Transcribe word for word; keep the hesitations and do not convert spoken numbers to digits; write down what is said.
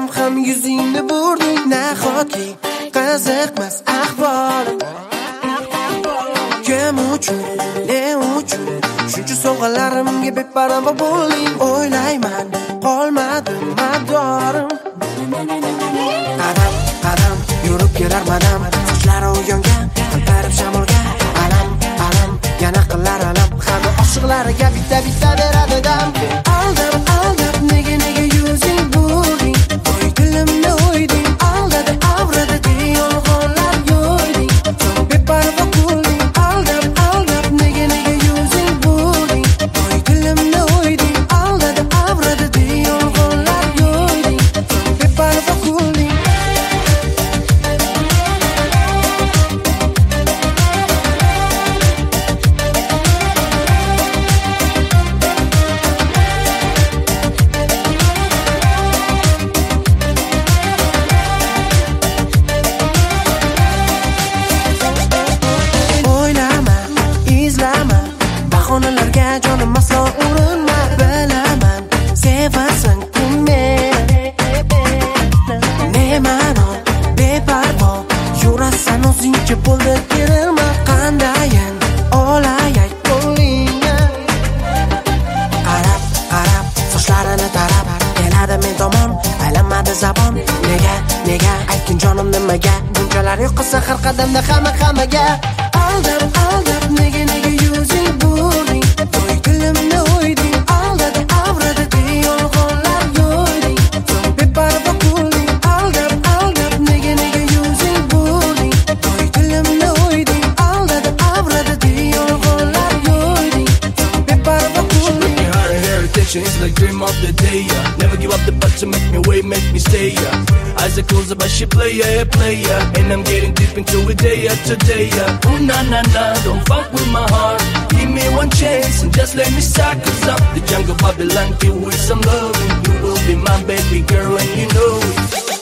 ham ham yuzingni burding. Nahotki qiziqmas ahvolim. Kim uchun, ne uchun shuncha sovg'alarimga beparvo bo'lding. O'ylayman, qolmadim madorim. Qadam, qadam yurib kelar madam, sochlari uyongan, qaytarib shamolga. Alam, alam, yana qilar alam, hamma oshiqlariga bitta-bitta beradi dam. Aldab, aldab, nega nega yuzing burding. Qo'y dilimni o'yding, aldadi avradi deya yolg'onlar yo'yding. So'ng beparvo bo'lding. Aldab, aldab, nega nega yuzing burding. Qo'y dilimni o'yding, aldadi avradi deya yolg'onlar yo'yding. So'ng beparvo bo'lding. Bahonalarga jonim aslo urinma. Bilaman, sevasan ku meni. Nemano, beparvo yurasan o'zingcha bo'ldi kerilma. Qandayin olay ayt qo'lingga. Qarab, qarab, sochlarini tarab keladi men tomon, aylanmadi zabon. Nega, nega aytgin jonim nimaga bunchalar yo'qsa har qadamda hamma hammaga. Aldab, aldab, nega nega yuzing burding. Qo'y dilimni o'yding, aldadi avradi deya yolg'onlar yo'yding. So'ng beparvo bo'lding. Aldab, aldab, nega nega yuzing burding. Qo'y dilimni o'yding, aldadi avradi deya yolg'onlar yo'yding. So'ng beparvo bo'lding. Her heritage is like dream of the day, yeah. Never give up the battle to make me wait, make me stay, yeah. Eyes are closed but she play, yeah, play, yeah. And I'm getting deep into it day after day, yeah. Ooh, na, na, na, don't fuck with my heart. Give me one chance and just let me start. Cause I'm the jungle Babylon, filled with some love. And you will be my baby girl and you know it.